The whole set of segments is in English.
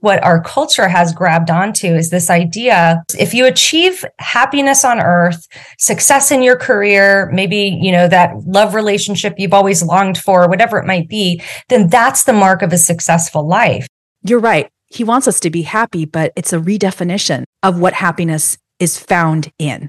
what our culture has grabbed onto is this idea, if you achieve happiness on earth, success in your career, maybe, that love relationship you've always longed for, whatever it might be, then that's the mark of a successful life. You're right. He wants us to be happy, but it's a redefinition of what happiness is found in.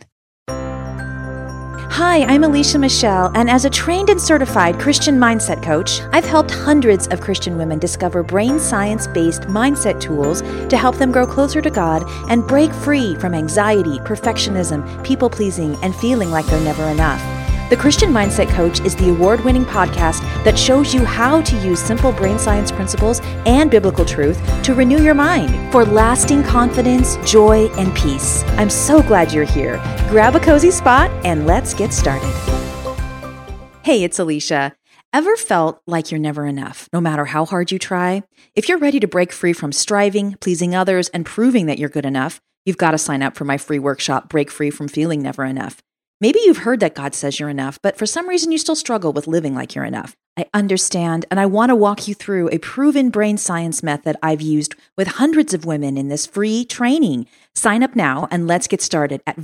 Hi, I'm Alicia Michelle, and as a trained and certified Christian mindset coach, I've helped hundreds of Christian women discover brain science-based mindset tools to help them grow closer to God and break free from anxiety, perfectionism, people-pleasing, and feeling like they're never enough. The Christian Mindset Coach is the award-winning podcast that shows you how to use simple brain science principles and biblical truth to renew your mind for lasting confidence, joy, and peace. I'm so glad you're here. Grab a cozy spot and let's get started. Hey, it's Alicia. Ever felt like you're never enough, no matter how hard you try? If you're ready to break free from striving, pleasing others, and proving that you're good enough, you've got to sign up for my free workshop, Break Free from Feeling Never Enough. Maybe you've heard that God says you're enough, but for some reason you still struggle with living like you're enough. I understand, and I want to walk you through a proven brain science method I've used with hundreds of women in this free training. Sign up now and let's get started at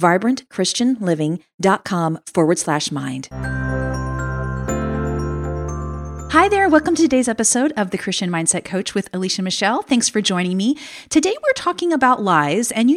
vibrantchristianliving.com/mind. Hi there. Welcome to today's episode of the Christian Mindset Coach with Alicia Michelle. Thanks for joining me. Today we're talking about lies, and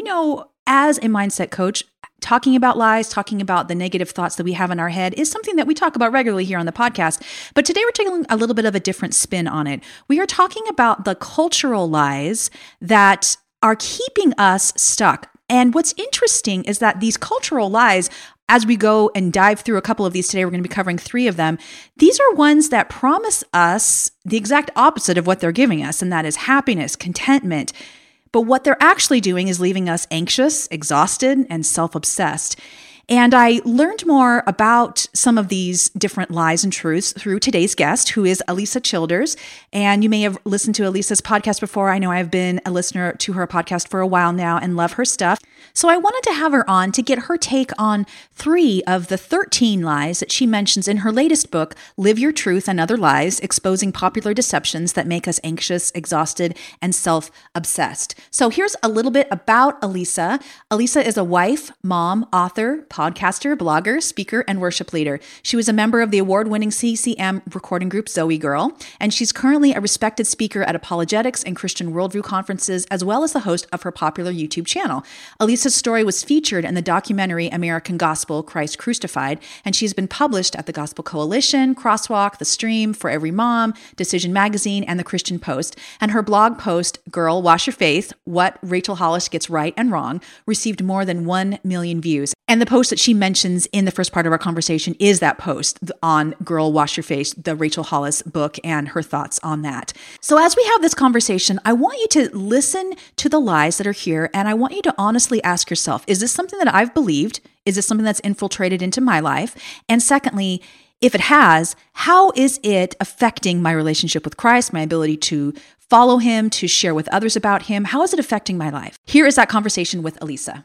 as a mindset coach, talking about lies, talking about the negative thoughts that we have in our head is something that we talk about regularly here on the podcast. But today we're taking a little bit of a different spin on it. We are talking about the cultural lies that are keeping us stuck. And what's interesting is that these cultural lies, as we go and dive through a couple of these today, we're going to be covering 3 of them. These are ones that promise us the exact opposite of what they're giving us, and that is happiness, contentment. But what they're actually doing is leaving us anxious, exhausted, and self-obsessed. And I learned more about some of these different lies and truths through today's guest, who is Alisa Childers. And you may have listened to Alisa's podcast before. I know I've been a listener to her podcast for a while now and love her stuff. So I wanted to have her on to get her take on 3 of the 13 lies that she mentions in her latest book, Live Your Truth and Other Lies, Exposing Popular Deceptions That Make Us Anxious, Exhausted, and Self-Obsessed. So here's a little bit about Alisa. Alisa is a wife, mom, author, podcaster, blogger, speaker, and worship leader. She was a member of the award-winning CCM recording group Zoe Girl, and she's currently a respected speaker at apologetics and Christian worldview conferences, as well as the host of her popular YouTube channel. Alisa's story was featured in the documentary American Gospel, Christ Crucified, and she's been published at the Gospel Coalition, Crosswalk, The Stream, For Every Mom, Decision Magazine, and The Christian Post. And her blog post, Girl, Wash Your Faith, What Rachel Hollis Gets Right and Wrong, received more than 1 million views. And the post that she mentions in the first part of our conversation is that post on Girl, Wash Your Face, the Rachel Hollis book, and her thoughts on that. So as we have this conversation, I want you to listen to the lies that are here, and I want you to honestly ask yourself, is this something that I've believed? Is this something that's infiltrated into my life? And secondly, if it has, how is it affecting my relationship with Christ, my ability to follow him, to share with others about him? How is it affecting my life? Here is that conversation with Alisa.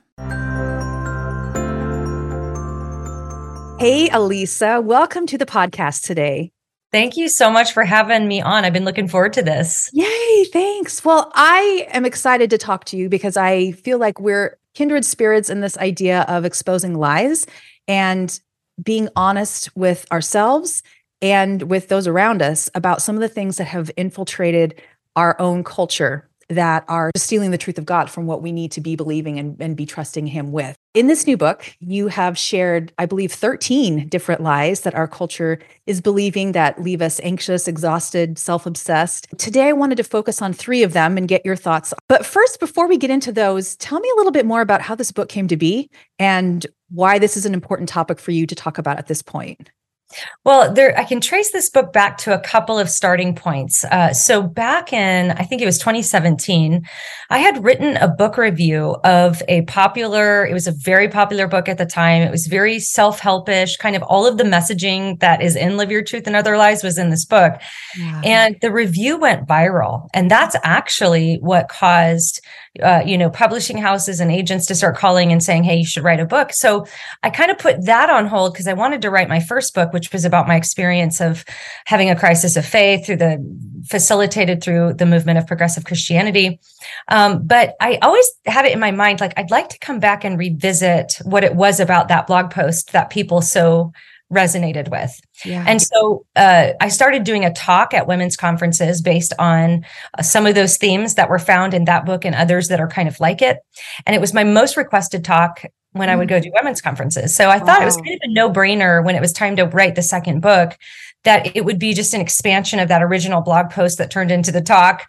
Hey, Alisa, welcome to the podcast today. Thank you so much for having me on. I've been looking forward to this. Yay, thanks. Well, I am excited to talk to you because I feel like we're kindred spirits in this idea of exposing lies and being honest with ourselves and with those around us about some of the things that have infiltrated our own culture that are stealing the truth of God from what we need to be believing and be trusting him with. In this new book, you have shared, I believe, 13 different lies that our culture is believing that leave us anxious, exhausted, self-obsessed. Today, I wanted to focus on 3 of them and get your thoughts. But first, before we get into those, tell me a little bit more about how this book came to be and why this is an important topic for you to talk about at this point. Well, I can trace this book back to a couple of starting points. So back in, I think it was 2017, I had written a book review of it was a very popular book at the time. It was very self-helpish, kind of all of the messaging that is in Live Your Truth and Other Lies was in this book. Yeah. And the review went viral. And that's actually what caused, publishing houses and agents to start calling and saying, hey, you should write a book. So I kind of put that on hold because I wanted to write my first book, which was about my experience of having a crisis of faith facilitated through the movement of progressive Christianity. But I always had it in my mind, like, I'd like to come back and revisit what it was about that blog post that people so resonated with. Yeah. And so I started doing a talk at women's conferences based on some of those themes that were found in that book and others that are kind of like it. And it was my most requested talk when I would go to women's conferences. So I thought it was kind of a no-brainer when it was time to write the second book, that it would be just an expansion of that original blog post that turned into the talk.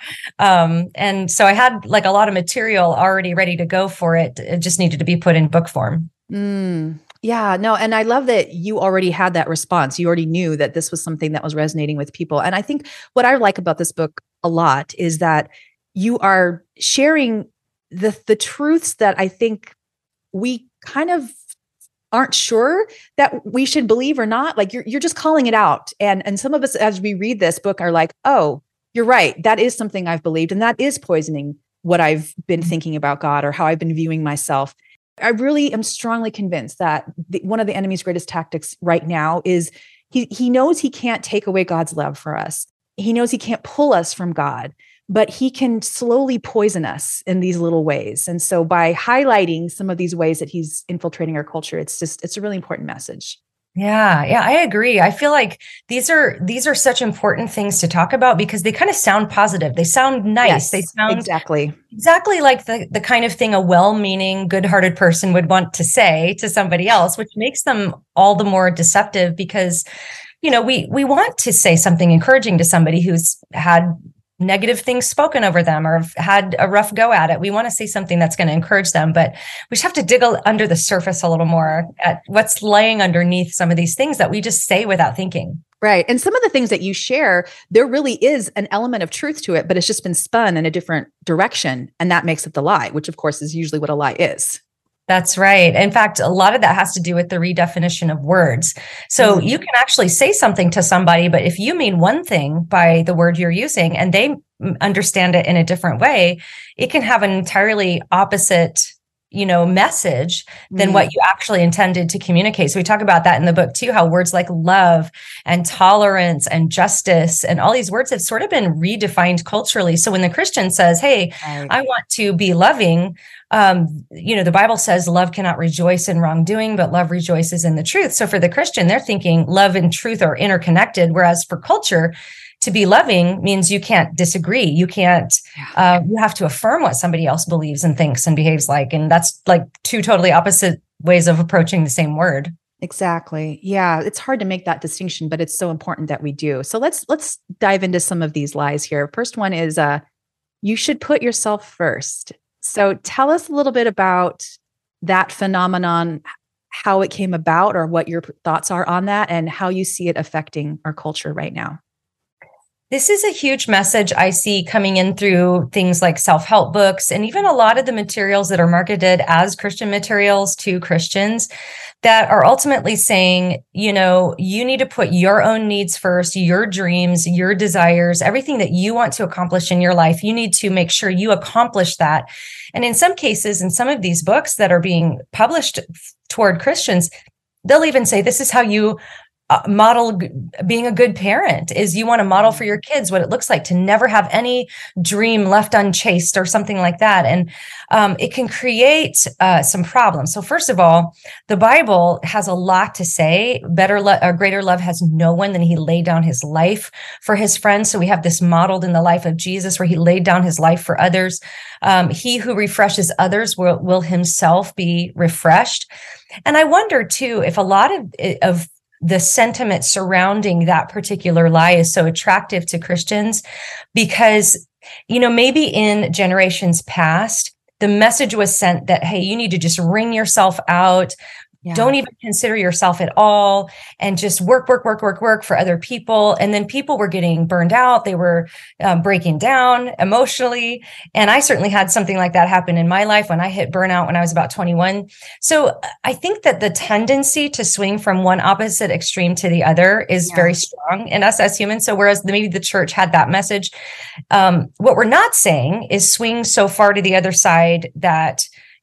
And so I had like a lot of material already ready to go for it. It just needed to be put in book form. Yeah, no. And I love that you already had that response. You already knew that this was something that was resonating with people. And I think what I like about this book a lot is that you are sharing the truths that I think we kind of aren't sure that we should believe or not. Like you're just calling it out. And some of us, as we read this book, are like, oh, you're right. That is something I've believed. And that is poisoning what I've been thinking about God or how I've been viewing myself. I really am strongly convinced that one of the enemy's greatest tactics right now is he knows he can't take away God's love for us. He knows he can't pull us from God, but he can slowly poison us in these little ways. And so by highlighting some of these ways that he's infiltrating our culture, it's a really important message. Yeah, I agree. I feel like these are such important things to talk about because they kind of sound positive. They sound nice. Yes, they sound exactly like the kind of thing a well-meaning, good-hearted person would want to say to somebody else, which makes them all the more deceptive because, we want to say something encouraging to somebody who's had negative things spoken over them or have had a rough go at it. We want to say something that's going to encourage them, but we just have to dig under the surface a little more at what's laying underneath some of these things that we just say without thinking. Right. And some of the things that you share, there really is an element of truth to it, but it's just been spun in a different direction. And that makes it the lie, which of course is usually what a lie is. That's right. In fact, a lot of that has to do with the redefinition of words. So you can actually say something to somebody, but if you mean one thing by the word you're using and they understand it in a different way, it can have an entirely opposite, message than what you actually intended to communicate. So we talk about that in the book too, how words like love and tolerance and justice and all these words have sort of been redefined culturally. So when the Christian says, hey, I want to be loving, the Bible says love cannot rejoice in wrongdoing, but love rejoices in the truth. So for the Christian, they're thinking love and truth are interconnected. Whereas for culture, to be loving means you can't disagree. You can't, you have to affirm what somebody else believes and thinks and behaves like. And that's like two totally opposite ways of approaching the same word. Exactly. Yeah. It's hard to make that distinction, but it's so important that we do. So let's dive into some of these lies here. First one is, you should put yourself first. So tell us a little bit about that phenomenon, how it came about or what your thoughts are on that and how you see it affecting our culture right now. This is a huge message I see coming in through things like self-help books and even a lot of the materials that are marketed as Christian materials to Christians that are ultimately saying, you need to put your own needs first, your dreams, your desires, everything that you want to accomplish in your life. You need to make sure you accomplish that. And in some cases, in some of these books that are being published toward Christians, they'll even say, this is how you model being a good parent is you want to model for your kids what it looks like to never have any dream left unchased or something like that. And it can create some problems. So first of all, the Bible has a lot to say. Greater love has no one than he laid down his life for his friends. So we have this modeled in the life of Jesus where he laid down his life for others. He who refreshes others will himself be refreshed. And I wonder too, if a lot of the sentiment surrounding that particular lie is so attractive to Christians because, maybe in generations past, the message was sent that, hey, you need to just wring yourself out, Don't even consider yourself at all, and just work, work, work, work, work for other people. And then people were getting burned out. They were breaking down emotionally. And I certainly had something like that happen in my life when I hit burnout when I was about 21. So I think that the tendency to swing from one opposite extreme to the other is very strong in us as humans. So whereas maybe the church had that message, what we're not saying is swing so far to the other side that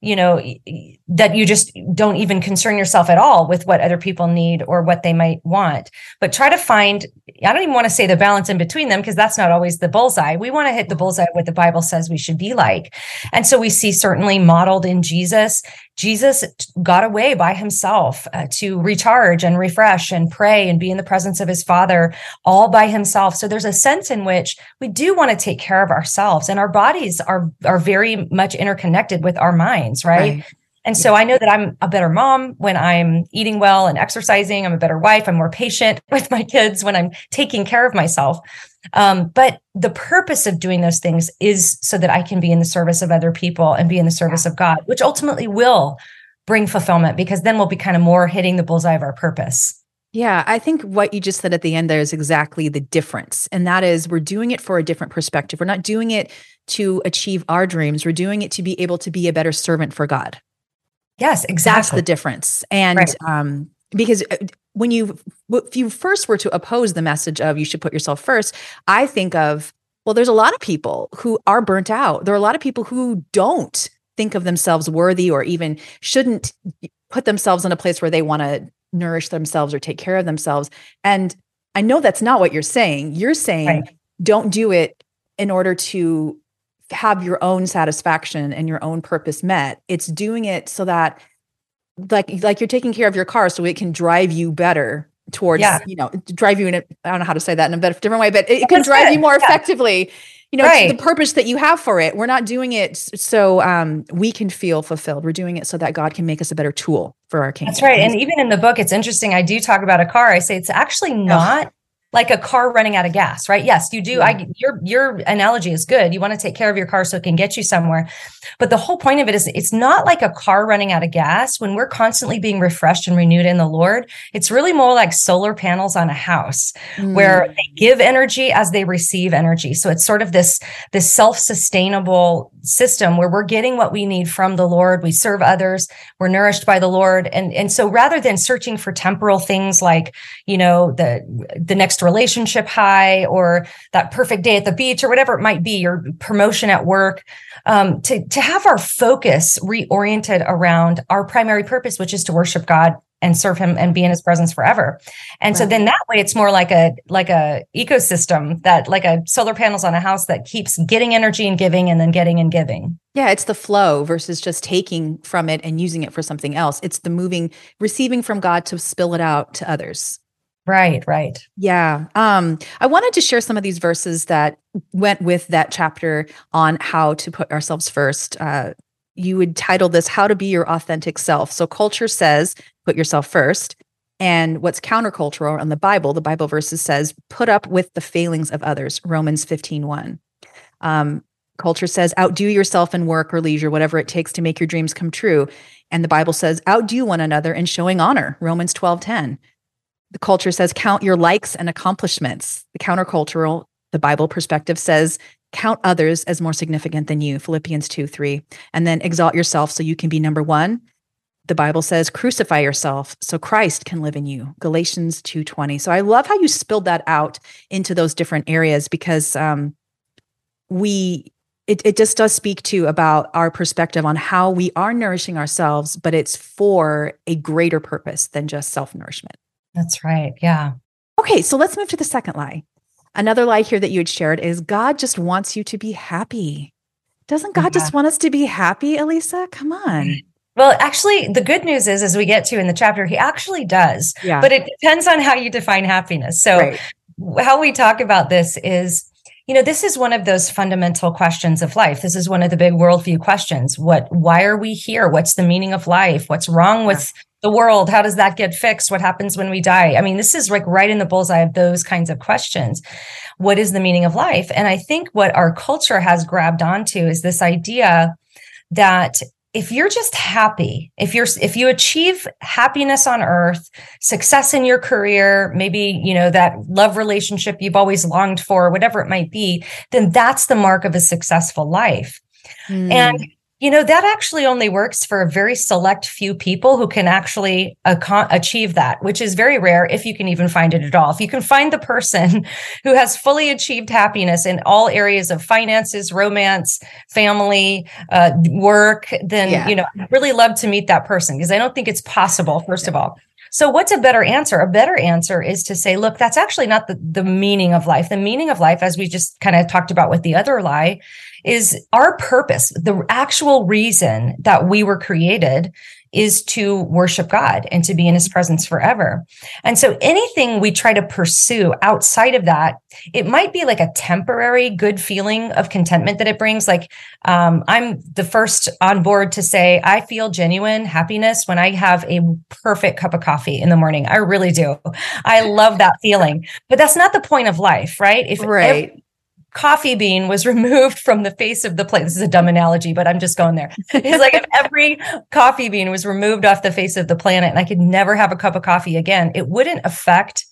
that you just don't even concern yourself at all with what other people need or what they might want, but try to find, I don't even want to say the balance in between them, because that's not always the bullseye. We want to hit the bullseye what the Bible says we should be like. And so we see certainly modeled in Jesus got away by himself to recharge and refresh and pray and be in the presence of his Father all by himself. So there's a sense in which we do want to take care of ourselves, and our bodies are very much interconnected with our minds, right? And so I know that I'm a better mom when I'm eating well and exercising. I'm a better wife. I'm more patient with my kids when I'm taking care of myself. But the purpose of doing those things is so that I can be in the service of other people and be in the service of God, which ultimately will bring fulfillment, because then we'll be kind of more hitting the bullseye of our purpose. Yeah, I think what you just said at the end there is exactly the difference. And that is, we're doing it for a different perspective. We're not doing it to achieve our dreams. We're doing it to be able to be a better servant for God. Yes, exactly. That's the difference. And because if you first were to oppose the message of you should put yourself first, I think of, well, there's a lot of people who are burnt out. There are a lot of people who don't think of themselves worthy or even shouldn't put themselves in a place where they want to nourish themselves or take care of themselves. And I know that's not what you're saying. You're saying don't do it in order to have your own satisfaction and your own purpose met. It's doing it so that like you're taking care of your car so it can drive you better towards, drive you in I don't know how to say that in a different way, but it can drive you more effectively, to the purpose that you have for it. We're not doing it so we can feel fulfilled. We're doing it so that God can make us a better tool for our kingdom. That's right. And even in the book, it's interesting. I do talk about a car. I say it's actually not like a car running out of gas, right? Yes, you do. Your analogy is good. You want to take care of your car so it can get you somewhere. But the whole point of it is it's not like a car running out of gas. When we're constantly being refreshed and renewed in the Lord, it's really more like solar panels on a house where they give energy as they receive energy. So it's sort of this self-sustainable system where we're getting what we need from the Lord. We serve others. We're nourished by the Lord. And so rather than searching for temporal things like, the next relationship high or that perfect day at the beach or whatever it might be, your promotion at work, to have our focus reoriented around our primary purpose, which is to worship God and serve him and be in his presence forever. And so then that way it's more like a ecosystem, that like a solar panels on a house that keeps getting energy and giving and then getting and giving. Yeah, it's the flow versus just taking from it and using it for something else. It's the receiving from God to spill it out to others. Right. Yeah. I wanted to share some of these verses that went with that chapter on how to put ourselves first. You would title this, How to Be Your Authentic Self. So culture says, put yourself first. And what's countercultural in the Bible verses says, put up with the failings of others, Romans 15:1. Culture says, outdo yourself in work or leisure, whatever it takes to make your dreams come true. And the Bible says, outdo one another in showing honor, Romans 12:10. The culture says, count your likes and accomplishments. The countercultural, the Bible perspective says, count others as more significant than you, Philippians 2:3. And then exalt yourself so you can be number one. The Bible says, crucify yourself so Christ can live in you, Galatians 2:20. So I love how you spilled that out into those different areas, because it just does speak to about our perspective on how we are nourishing ourselves, but it's for a greater purpose than just self-nourishment. That's right. Yeah. Okay, so let's move to the second lie. Another lie here that you had shared is God just wants you to be happy. Doesn't God just want us to be happy, Elisa? Come on. Well, actually, the good news is, as we get to in the chapter, he actually does. Yeah. But it depends on how you define happiness. So how we talk about this is, this is one of those fundamental questions of life. This is one of the big worldview questions. Why are we here? What's the meaning of life? What's wrong with the world? How does that get fixed? What happens when we die? I mean, this is like right in the bullseye of those kinds of questions. What is the meaning of life? And I think what our culture has grabbed onto is this idea that if you're just happy, if you achieve happiness on earth, success in your career, maybe, that love relationship you've always longed for, whatever it might be, then that's the mark of a successful life. And that actually only works for a very select few people who can actually achieve that, which is very rare if you can even find it at all. If you can find the person who has fully achieved happiness in all areas of finances, romance, family, work, then, I'd really love to meet that person, because I don't think it's possible, first of all. So what's a better answer? A better answer is to say, look, that's actually not the meaning of life. The meaning of life, as we just kind of talked about with the other lie, is our purpose. The actual reason that we were created is to worship God and to be in his presence forever. And so anything we try to pursue outside of that, it might be like a temporary good feeling of contentment that it brings. Like, I'm the first on board to say, I feel genuine happiness when I have a perfect cup of coffee in the morning. I really do. I love that feeling, but that's not the point of life, right? If every coffee bean was removed from the face of the planet. This is a dumb analogy, but I'm just going there. It's like if every coffee bean was removed off the face of the planet and I could never have a cup of coffee again, it wouldn't affect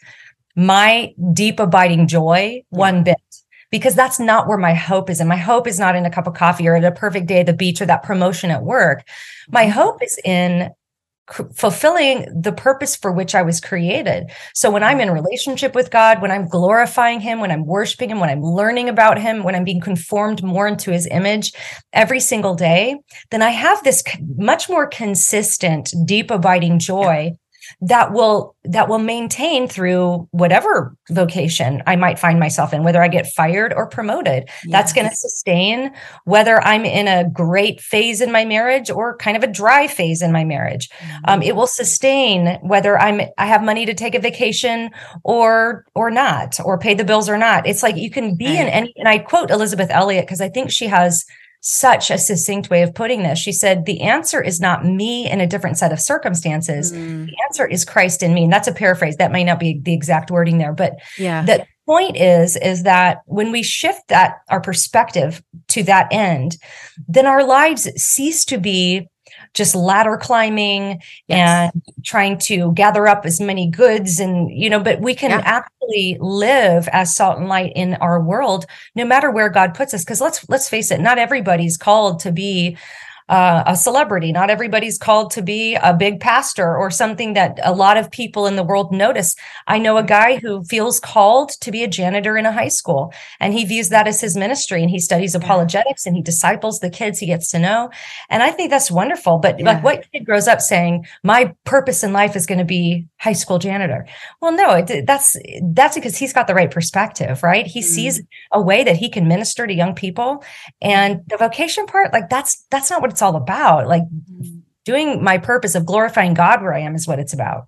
my deep abiding joy one bit, because that's not where my hope is. And my hope is not in a cup of coffee or at a perfect day at the beach or that promotion at work. My hope is in fulfilling the purpose for which I was created. So when I'm in relationship with God, when I'm glorifying him, when I'm worshiping him, when I'm learning about him, when I'm being conformed more into his image every single day, then I have this much more consistent, deep abiding joy that will maintain through whatever vocation I might find myself in, whether I get fired or promoted. That's going to sustain whether I'm in a great phase in my marriage or kind of a dry phase in my marriage. It will sustain whether I have money to take a vacation or not, or pay the bills or not. It's like you can be in any, and I quote Elizabeth Elliot because I think she has such a succinct way of putting this. She said, the answer is not me in a different set of circumstances. The answer is Christ in me. And that's a paraphrase. That may not be the exact wording there, but the point is that when we shift our perspective to that end, then our lives cease to be just ladder climbing and trying to gather up as many goods but we can actually live as salt and light in our world, no matter where God puts us. Because let's face it, not everybody's called to be a celebrity. Not everybody's called to be a big pastor or something that a lot of people in the world notice. I know a guy who feels called to be a janitor in a high school, and he views that as his ministry, and he studies apologetics and he disciples the kids he gets to know. And I think that's wonderful. But like, what kid grows up saying, my purpose in life is going to be high school janitor? Well, no, that's because he's got the right perspective, right? He sees a way that he can minister to young people. And the vocation part, like that's not what it's all about. Like doing my purpose of glorifying God where I am is what it's about.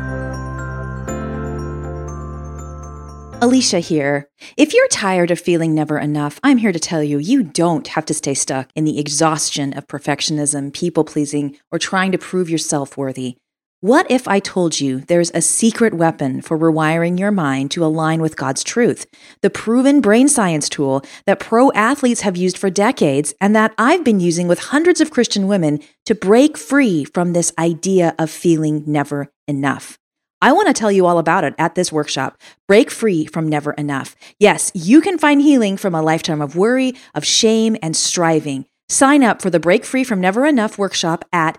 Alicia here. If you're tired of feeling never enough, I'm here to tell you, you don't have to stay stuck in the exhaustion of perfectionism, people-pleasing, or trying to prove yourself worthy. What if I told you there's a secret weapon for rewiring your mind to align with God's truth? The proven brain science tool that pro athletes have used for decades and that I've been using with hundreds of Christian women to break free from this idea of feeling never enough. I want to tell you all about it at this workshop, Break Free from Never Enough. Yes, you can find healing from a lifetime of worry, of shame, and striving. Sign up for the Break Free from Never Enough workshop at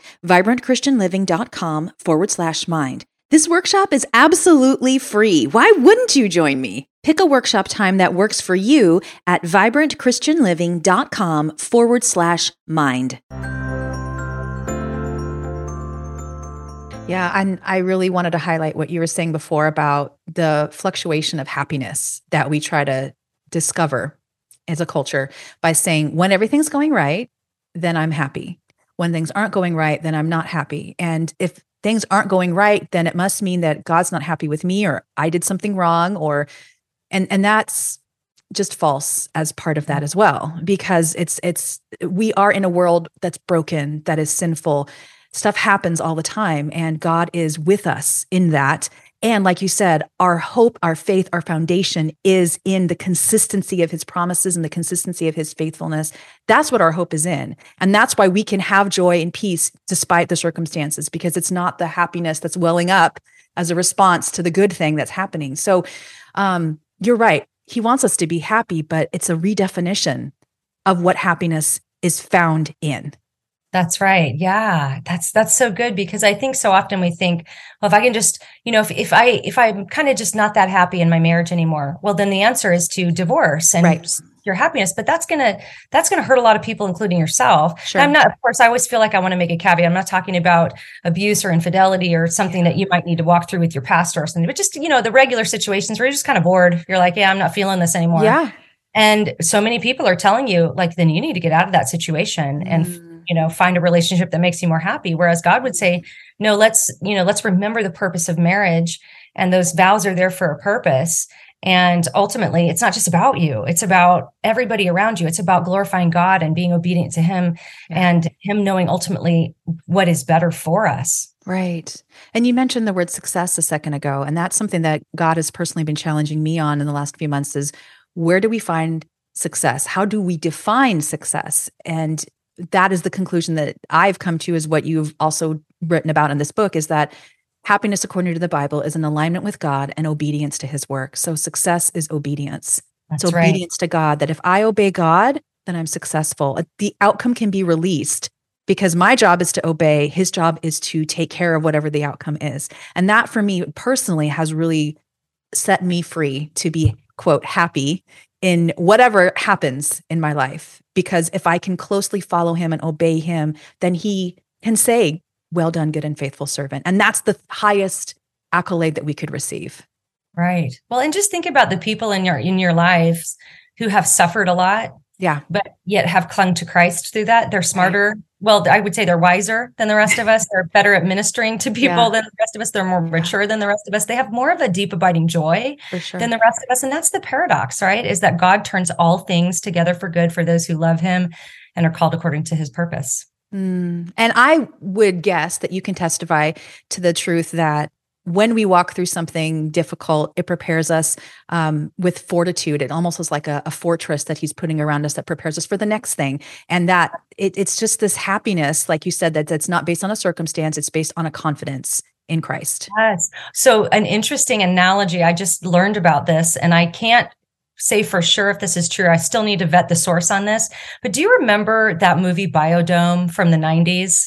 vibrantchristianliving.com/mind. This workshop is absolutely free. Why wouldn't you join me? Pick a workshop time that works for you at vibrantchristianliving.com/mind. Yeah, and I really wanted to highlight what you were saying before about the fluctuation of happiness that we try to discover as a culture by saying, when everything's going right, then I'm happy. When things aren't going right, then I'm not happy. And if things aren't going right, then it must mean that God's not happy with me, or I did something wrong, and that's just false as part of that as well, because we are in a world that's broken, that is sinful. Stuff happens all the time, and God is with us in that. And like you said, our hope, our faith, our foundation is in the consistency of his promises and the consistency of his faithfulness. That's what our hope is in. And that's why we can have joy and peace despite the circumstances, because it's not the happiness that's welling up as a response to the good thing that's happening. So you're right. He wants us to be happy, but it's a redefinition of what happiness is found in. That's right. Yeah. That's so good, because I think so often we think, well, if I can just, if I'm kind of just not that happy in my marriage anymore, well, then the answer is to divorce and your happiness. But that's going to hurt a lot of people, including yourself. Sure. And I'm not, of course, I always feel like I want to make a caveat. I'm not talking about abuse or infidelity or something that you might need to walk through with your pastor or something, but just, the regular situations where you're just kind of bored. You're like, yeah, I'm not feeling this anymore. Yeah. And so many people are telling you, like, then you need to get out of that situation and find a relationship that makes you more happy. Whereas God would say, no, let's remember the purpose of marriage, and those vows are there for a purpose. And ultimately, it's not just about you. It's about everybody around you. It's about glorifying God and being obedient to him and him knowing ultimately what is better for us. Right. And you mentioned the word success a second ago, and that's something that God has personally been challenging me on in the last few months is, where do we find success? How do we define success? And that is the conclusion that I've come to, is what you've also written about in this book, is that happiness, according to the Bible, is an alignment with God and obedience to his work. So success is obedience. That's it's obedience to God, that if I obey God, then I'm successful. The outcome can be released because my job is to obey. His job is to take care of whatever the outcome is. And that for me personally has really set me free to be, quote, happy in whatever happens in my life. Because if I can closely follow him and obey him, then he can say, well done, good and faithful servant. And that's the highest accolade that we could receive. Right. Well, and just think about the people in your lives who have suffered a lot. Yeah. But yet have clung to Christ through that. They're smarter. Right. Well, I would say they're wiser than the rest of us. They're better at ministering to people than the rest of us. They're more mature than the rest of us. They have more of a deep, abiding joy than the rest of us. And that's the paradox, right? Is that God turns all things together for good for those who love him and are called according to his purpose. And I would guess that you can testify to the truth that when we walk through something difficult, it prepares us with fortitude. It almost is like a fortress that he's putting around us that prepares us for the next thing. And that it's just this happiness, like you said, that's not based on a circumstance. It's based on a confidence in Christ. Yes. So an interesting analogy, I just learned about this, and I can't say for sure if this is true. I still need to vet the source on this. But do you remember that movie Biodome from the 90s?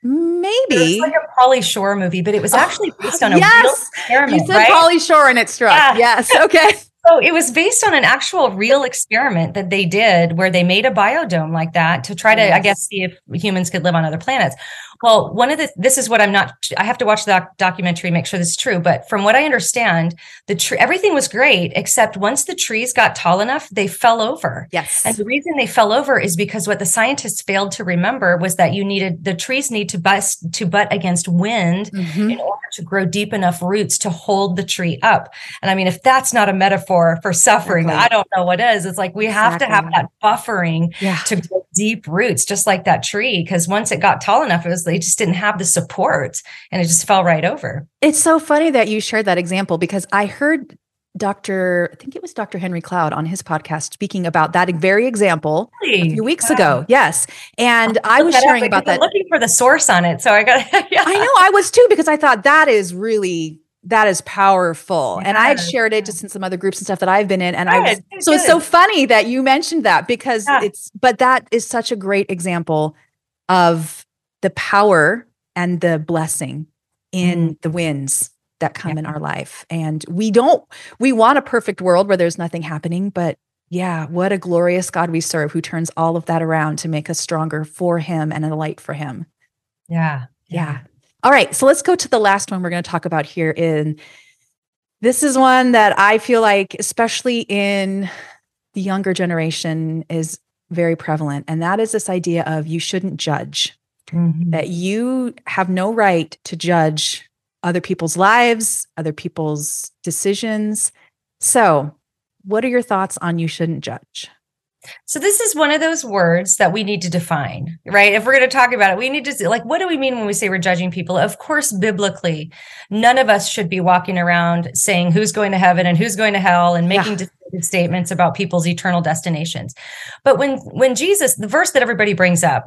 Maybe. It was like a Pauly Shore movie, but it was actually based on a real experiment. You said Pauly Shore and it struck. Yeah. Yes. Okay. So it was based on an actual real experiment that they did where they made a biodome like that to try to, I guess, see if humans could live on other planets. Well, this is what I have to watch the documentary, make sure this is true. But from what I understand, everything was great, except once the trees got tall enough, they fell over. Yes. And the reason they fell over is because what the scientists failed to remember was that the trees need to butt against wind in order to grow deep enough roots to hold the tree up. And I mean, if that's not a metaphor for suffering, I don't know what is. It's like we have to have that buffering to grow deep roots, just like that tree. Because once it got tall enough, they just didn't have the support and it just fell right over. It's so funny that you shared that example, because I heard Dr. Henry Cloud on his podcast speaking about that very example a few weeks ago. Yes. And I was sharing about that. I'm looking for the source on it. So I got I know, I was too, because I thought that is powerful. And I had shared it just in some other groups and stuff that I've been in. And it's so funny that you mentioned that, because but that is such a great example of the power and the blessing in the winds that come in our life. And we want a perfect world where there's nothing happening, but what a glorious God we serve, who turns all of that around to make us stronger for him and a light for him. Yeah. All right. So let's go to the last one we're going to talk about here. This is one that I feel like, especially in the younger generation, is very prevalent. And that is this idea of you shouldn't judge. That you have no right to judge other people's lives, other people's decisions. So what are your thoughts on you shouldn't judge? So this is one of those words that we need to define, right? If we're going to talk about it, we need to like, what do we mean when we say we're judging people? Of course, biblically, none of us should be walking around saying who's going to heaven and who's going to hell and making definitive statements about people's eternal destinations. But when Jesus, the verse that everybody brings up,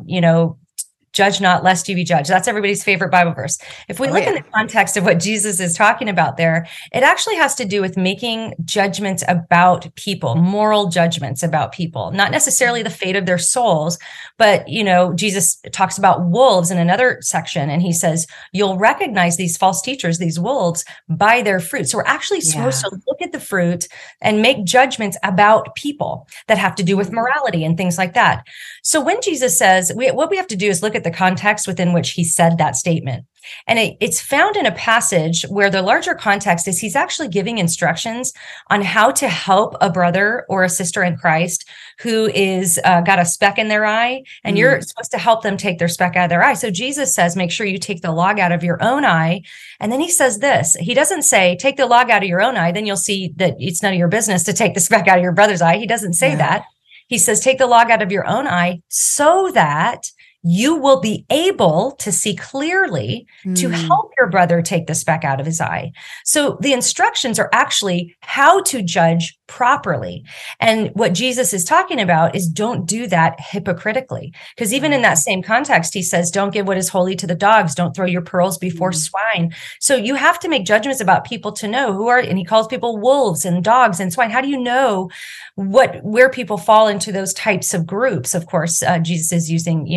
judge not lest you be judged. That's everybody's favorite Bible verse. If we look in the context of what Jesus is talking about there, it actually has to do with making judgments about people, moral judgments about people, not necessarily the fate of their souls. But, Jesus talks about wolves in another section, and he says, you'll recognize these false teachers, these wolves, by their fruit. So we're actually supposed to look at the fruit and make judgments about people that have to do with morality and things like that. So when Jesus says, what we have to do is look at the context within which he said that statement. And it's found in a passage where the larger context is he's actually giving instructions on how to help a brother or a sister in Christ who is got a speck in their eye, and you're supposed to help them take their speck out of their eye. So Jesus says, make sure you take the log out of your own eye. And then he says this, he doesn't say, take the log out of your own eye, then you'll see that it's none of your business to take the speck out of your brother's eye. He doesn't say that. He says, take the log out of your own eye so that you will be able to see clearly to help your brother take the speck out of his eye. So the instructions are actually how to judge properly. And what Jesus is talking about is don't do that hypocritically. Because even in that same context, he says, don't give what is holy to the dogs. Don't throw your pearls before swine. So you have to make judgments about people to know who are, and he calls people wolves and dogs and swine. How do you know where people fall into those types of groups? Of course, Jesus is using,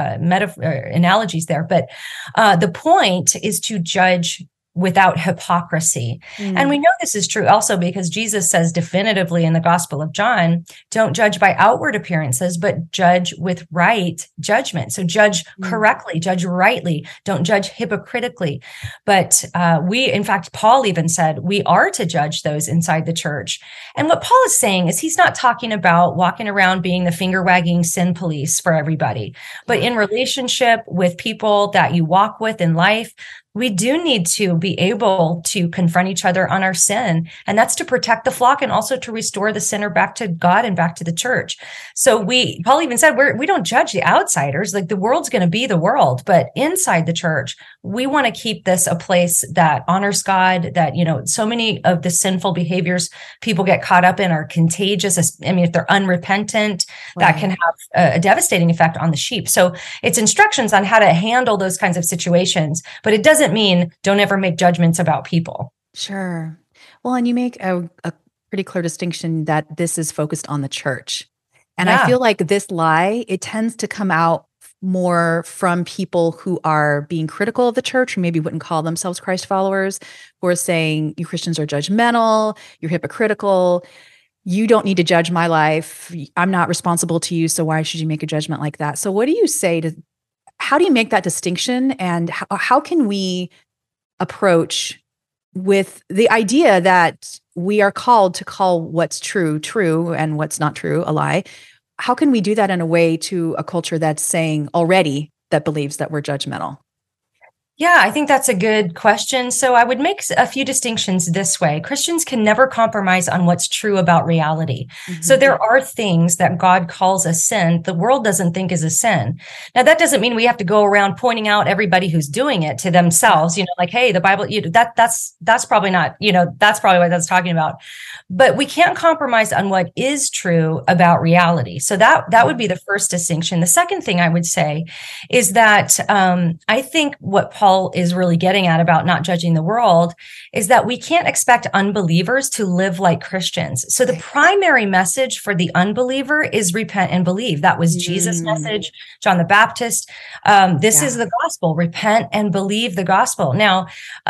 analogies there, but the point is to judge without hypocrisy. And we know this is true also because Jesus says definitively in the Gospel of John, don't judge by outward appearances, but judge with right judgment. So judge correctly, judge rightly, don't judge hypocritically. But in fact, Paul even said we are to judge those inside the church. And what Paul is saying is he's not talking about walking around being the finger wagging sin police for everybody, but in relationship with people that you walk with in life, we do need to be able to confront each other on our sin. And that's to protect the flock and also to restore the sinner back to God and back to the church. So Paul even said, we don't judge the outsiders. Like the world's going to be the world, but inside the church, we want to keep this a place that honors God, that, so many of the sinful behaviors people get caught up in are contagious. I mean, if they're unrepentant, that can have a devastating effect on the sheep. So it's instructions on how to handle those kinds of situations, but it doesn't mean don't ever make judgments about people. Sure. Well, and you make a pretty clear distinction that this is focused on the church. And I feel like this lie, it tends to come out more from people who are being critical of the church, who maybe wouldn't call themselves Christ followers, who are saying, you Christians are judgmental, you're hypocritical, you don't need to judge my life, I'm not responsible to you, so why should you make a judgment like that? So what do you say to, how do you make that distinction, and how can we approach with the idea that we are called to call what's true, true, and what's not true, a lie? How can we do that in a way to a culture that's saying already that believes that we're judgmental? Yeah, I think that's a good question. So I would make a few distinctions this way. Christians can never compromise on what's true about reality. So there are things that God calls a sin the world doesn't think is a sin. Now, that doesn't mean we have to go around pointing out everybody who's doing it to themselves, like, hey, the Bible, that's probably not, that's probably what that's talking about. But we can't compromise on what is true about reality. So that would be the first distinction. The second thing I would say is that I think what Paul is really getting at about not judging the world is that we can't expect unbelievers to live like Christians. So the primary message for the unbeliever is repent and believe. That was Jesus' message, John the Baptist. This is the gospel, repent and believe the gospel. Now,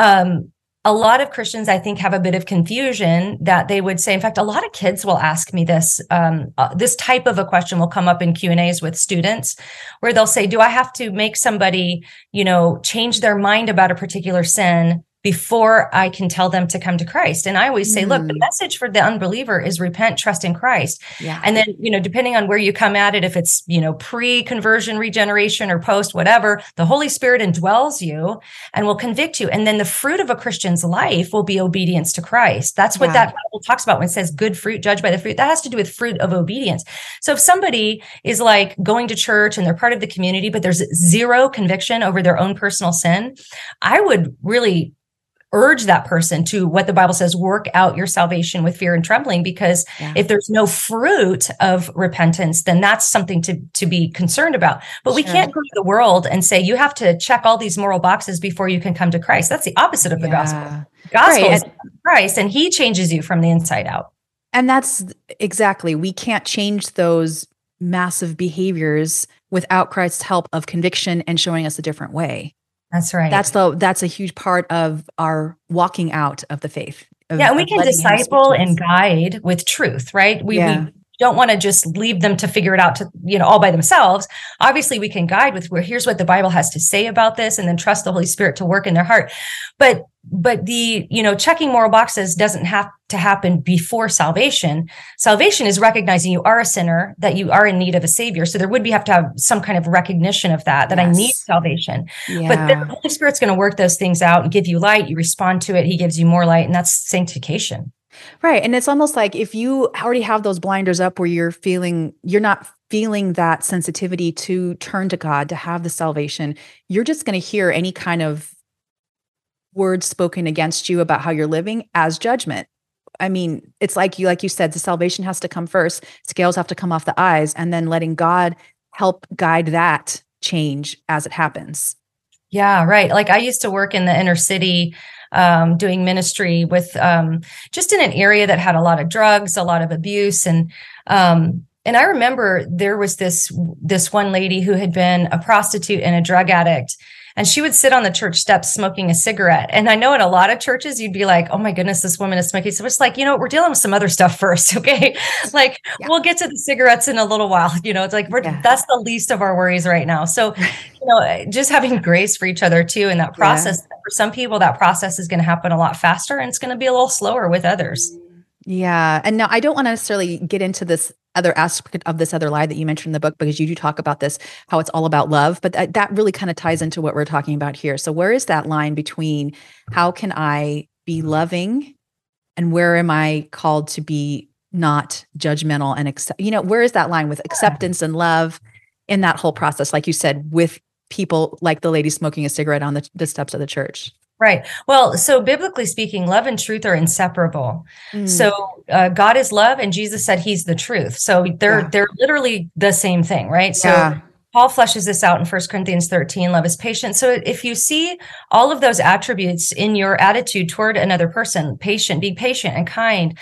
a lot of Christians, I think, have a bit of confusion that they would say, in fact, a lot of kids will ask me this, this type of a question will come up in Q&As with students where they'll say, do I have to make somebody, change their mind about a particular sin before I can tell them to come to Christ. And I always say, look, the message for the unbeliever is repent, trust in Christ. Yeah. And then, depending on where you come at it, if it's, pre-conversion, regeneration, or post, whatever, the Holy Spirit indwells you and will convict you. And then the fruit of a Christian's life will be obedience to Christ. That's what that Bible talks about when it says good fruit, judged by the fruit. That has to do with fruit of obedience. So if somebody is like going to church and they're part of the community, but there's zero conviction over their own personal sin, I would really urge that person to, what the Bible says, work out your salvation with fear and trembling, because if there's no fruit of repentance, then that's something to be concerned about. But we can't go to the world and say, you have to check all these moral boxes before you can come to Christ. That's the opposite of the gospel. Gospel is Christ, and he changes you from the inside out. And that's exactly, we can't change those massive behaviors without Christ's help of conviction and showing us a different way. That's right. That's a huge part of our walking out of the faith. And we can disciple and guide with truth, right? We don't want to just leave them to figure it out all by themselves. Obviously, we can guide with here's what the Bible has to say about this, and then trust the Holy Spirit to work in their heart. But the, checking moral boxes doesn't have to happen before salvation. Salvation is recognizing you are a sinner, that you are in need of a savior. So there would have to have some kind of recognition of that I need salvation. But then the Holy Spirit's going to work those things out and give you light. You respond to it. He gives you more light, and that's sanctification. Right. And it's almost like if you already have those blinders up where you're not feeling that sensitivity to turn to God, to have the salvation, you're just going to hear any kind of words spoken against you about how you're living as judgment. I mean, it's like you said, the salvation has to come first. Scales have to come off the eyes, and then letting God help guide that change as it happens. Yeah, right. Like I used to work in the inner city, doing ministry with just in an area that had a lot of drugs, a lot of abuse. And I remember there was this one lady who had been a prostitute and a drug addict. And she would sit on the church steps smoking a cigarette. And I know in a lot of churches, you'd be like, oh my goodness, this woman is smoking. So it's like, we're dealing with some other stuff first. Okay. We'll get to the cigarettes in a little while. It's like, that's the least of our worries right now. So, just having grace for each other too. In that process, for some people, that process is going to happen a lot faster, and it's going to be a little slower with others. Yeah. And now I don't want to necessarily get into this other aspect of this other lie that you mentioned in the book, because you do talk about this, how it's all about love, but that really kind of ties into what we're talking about here. So where is that line between how can I be loving and where am I called to be not judgmental and where is that line with acceptance and love in that whole process? Like you said, with people like the lady smoking a cigarette on the steps of the church. Right. Well, so biblically speaking, love and truth are inseparable. So God is love, and Jesus said he's the truth. So they're literally the same thing, right? So Paul fleshes this out in 1 Corinthians 13, love is patient. So if you see all of those attributes in your attitude toward another person, be patient and kind,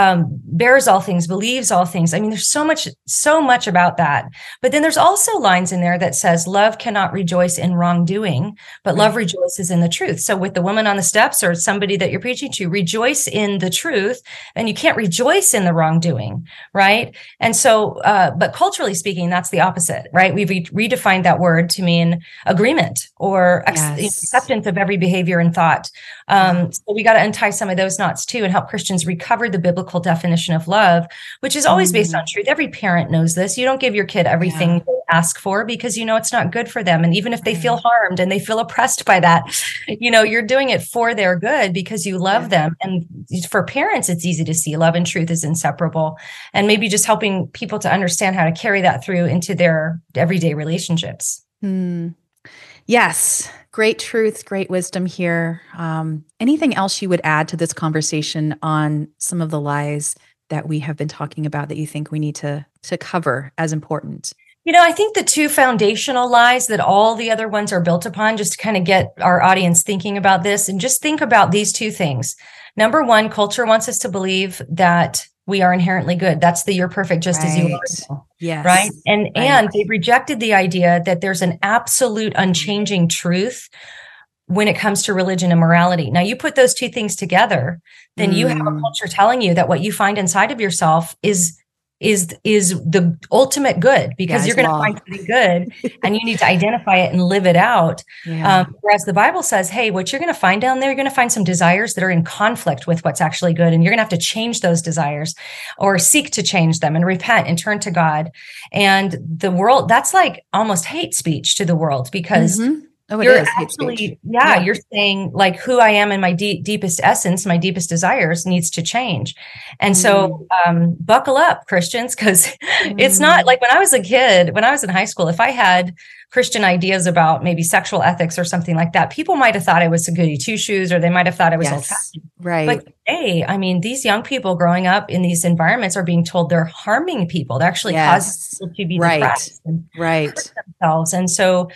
bears all things, believes all things. I mean, there's so much about that. But then there's also lines in there that says love cannot rejoice in wrongdoing, but love rejoices in the truth. So with the woman on the steps or somebody that you're preaching to, rejoice in the truth, and you can't rejoice in the wrongdoing, right? And so, but culturally speaking, that's the opposite, right? We've redefined that word to mean agreement or acceptance of every behavior and thought. So we got to untie some of those knots too and help Christians recover the biblical definition of love, which is always based on truth. Every parent knows this. You don't give your kid everything they ask for because it's not good for them. And even if they feel harmed and they feel oppressed by that, you're doing it for their good because you love them. And for parents, it's easy to see love and truth is inseparable, and maybe just helping people to understand how to carry that through into their everyday relationships. Yes. Great truth, great wisdom here. Anything else you would add to this conversation on some of the lies that we have been talking about that you think we need to cover as important? I think the two foundational lies that all the other ones are built upon, just to kind of get our audience thinking about this, and just think about these two things. Number one, culture wants us to believe that we are inherently good. That's the you're perfect just as you are. Yes. Right. And they've rejected the idea that there's an absolute unchanging truth when it comes to religion and morality. Now you put those two things together, then you have a culture telling you that what you find inside of yourself is is the ultimate good, because you're going to find something good and you need to identify it and live it out. Yeah. Whereas the Bible says, hey, what you're going to find down there, you're going to find some desires that are in conflict with what's actually good. And you're going to have to change those desires or seek to change them and repent and turn to God. And the world, that's like almost hate speech to the world, because Oh, you're actually, you're saying like who I am in my deepest essence, my deepest desires needs to change. And so buckle up, Christians, because it's not like when I was a kid, when I was in high school, if I had Christian ideas about maybe sexual ethics or something like that, people might have thought I was a goody two shoes, or they might have thought I was old-fashioned. Right. But today, I mean, these young people growing up in these environments are being told they're harming people. They're actually causing people to be depressed and hurt themselves. And so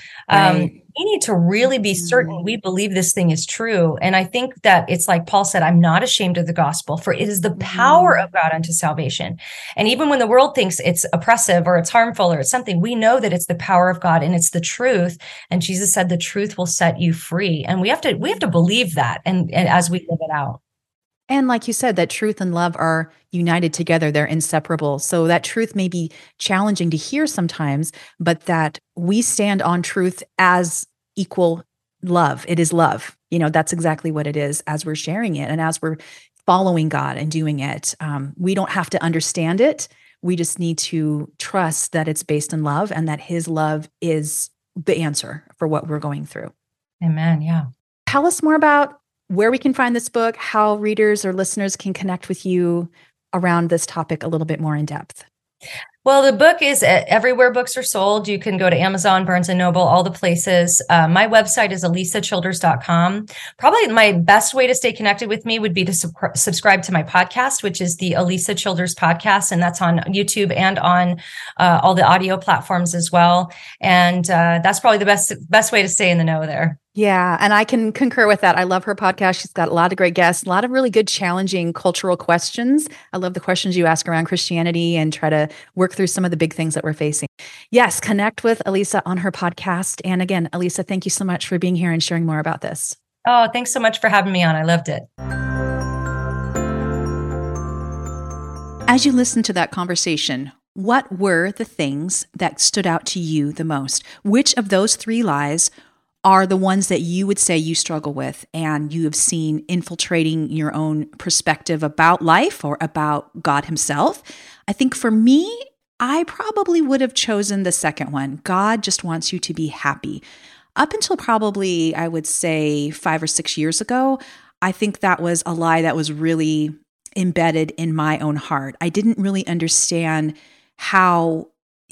we need to really be certain we believe this thing is true. And I think that it's like Paul said, I'm not ashamed of the gospel, for it is the power of God unto salvation. And even when the world thinks it's oppressive or it's harmful or it's something, we know that it's the power of God and it's the truth. And Jesus said, the truth will set you free. And we have to believe that. And as we live it out. And like you said, that truth and love are united together. They're inseparable. So that truth may be challenging to hear sometimes, but that we stand on truth as equal love. It is love. That's exactly what it is as we're sharing it and as we're following God and doing it. We don't have to understand it. We just need to trust that it's based in love and that his love is the answer for what we're going through. Amen. Yeah. Tell us more about where we can find this book, how readers or listeners can connect with you around this topic a little bit more in depth. Well, the book is everywhere books are sold. You can go to Amazon, Barnes & Noble, all the places. My website is elisachilders.com. Probably my best way to stay connected with me would be to subscribe to my podcast, which is the Elisa Childers Podcast. And that's on YouTube and on all the audio platforms as well. And that's probably the best way to stay in the know there. Yeah. And I can concur with that. I love her podcast. She's got a lot of great guests, a lot of really good, challenging cultural questions. I love the questions you ask around Christianity and try to work through some of the big things that we're facing. Yes. Connect with Elisa on her podcast. And again, Elisa, thank you so much for being here and sharing more about this. Oh, thanks so much for having me on. I loved it. As you listen to that conversation, what were the things that stood out to you the most? Which of those three lies are the ones that you would say you struggle with and you have seen infiltrating your own perspective about life or about God himself? I think for me, I probably would have chosen the second one. God just wants you to be happy. Up until probably, I would say 5 or 6 years ago, I think that was a lie that was really embedded in my own heart. I didn't really understand how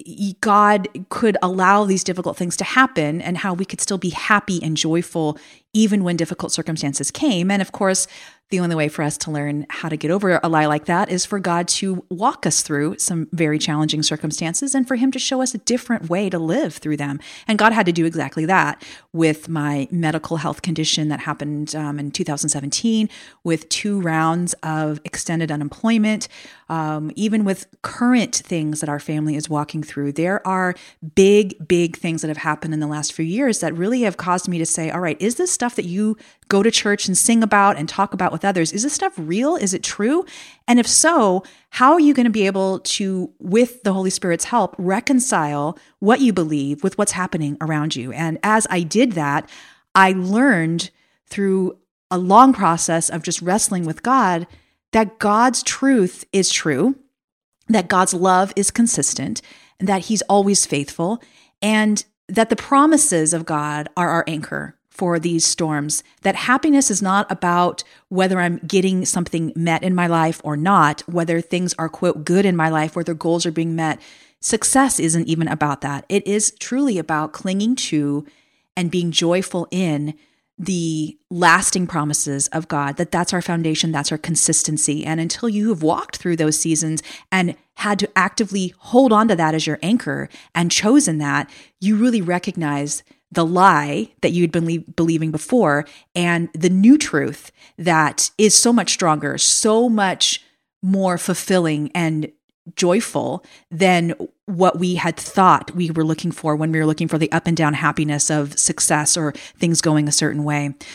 God could allow these difficult things to happen and how we could still be happy and joyful even when difficult circumstances came. And of course, the only way for us to learn how to get over a lie like that is for God to walk us through some very challenging circumstances and for him to show us a different way to live through them. And God had to do exactly that with my medical health condition that happened in 2017, with 2 rounds of extended unemployment, even with current things that our family is walking through. There are big, big things that have happened in the last few years that really have caused me to say, all right, is this stuff that you go to church and sing about and talk about with others, is this stuff real? Is it true? And if so, how are you going to be able to, with the Holy Spirit's help, reconcile what you believe with what's happening around you? And as I did that, I learned through a long process of just wrestling with God that God's truth is true, that God's love is consistent, and that he's always faithful, and that the promises of God are our anchor for these storms, that happiness is not about whether I'm getting something met in my life or not, whether things are, quote, good in my life, whether goals are being met. Success isn't even about that. It is truly about clinging to and being joyful in the lasting promises of God, that's our foundation, that's our consistency. And until you have walked through those seasons and had to actively hold on to that as your anchor and chosen that, you really recognize the lie that you'd been believing before and the new truth that is so much stronger, so much more fulfilling and joyful than what we had thought we were looking for when we were looking for the up and down happiness of success or things going a certain way.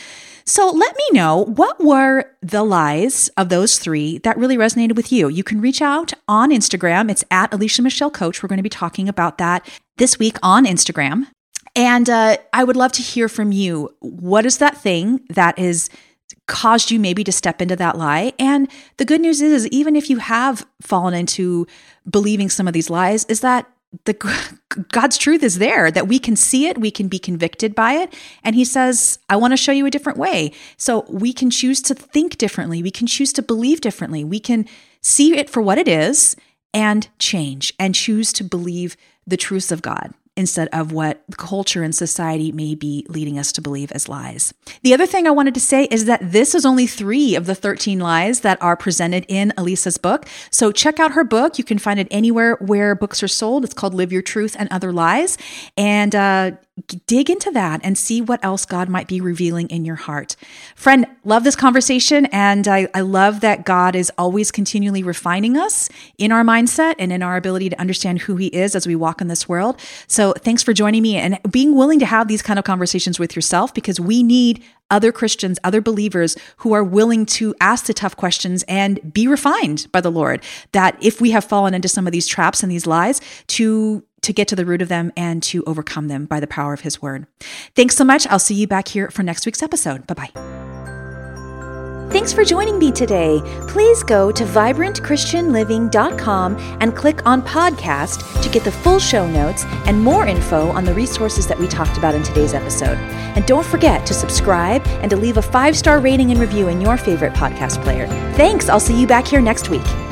So let me know, what were the lies of those 3 that really resonated with you? You can reach out on Instagram. It's at Alicia Michelle Coach. We're going to be talking about that this week on Instagram. And I would love to hear from you. What is that thing that has caused you maybe to step into that lie? And the good news is even if you have fallen into believing some of these lies, is that God's truth is there, that we can see it, we can be convicted by it. And he says, I want to show you a different way. So we can choose to think differently. We can choose to believe differently. We can see it for what it is and change and choose to believe the truths of God instead of what culture and society may be leading us to believe as lies. The other thing I wanted to say is that this is only 3 of the 13 lies that are presented in Alisa's book. So check out her book. You can find it anywhere where books are sold. It's called Live Your Truth and Other Lies. And dig into that and see what else God might be revealing in your heart. Friend, love this conversation. And I love that God is always continually refining us in our mindset and in our ability to understand who he is as we walk in this world. So thanks for joining me and being willing to have these kind of conversations with yourself, because we need other Christians, other believers who are willing to ask the tough questions and be refined by the Lord. That if we have fallen into some of these traps and these lies, to get to the root of them and to overcome them by the power of his word. Thanks so much. I'll see you back here for next week's episode. Bye-bye. Thanks for joining me today. Please go to vibrantchristianliving.com and click on podcast to get the full show notes and more info on the resources that we talked about in today's episode. And don't forget to subscribe and to leave a 5-star rating and review in your favorite podcast player. Thanks. I'll see you back here next week.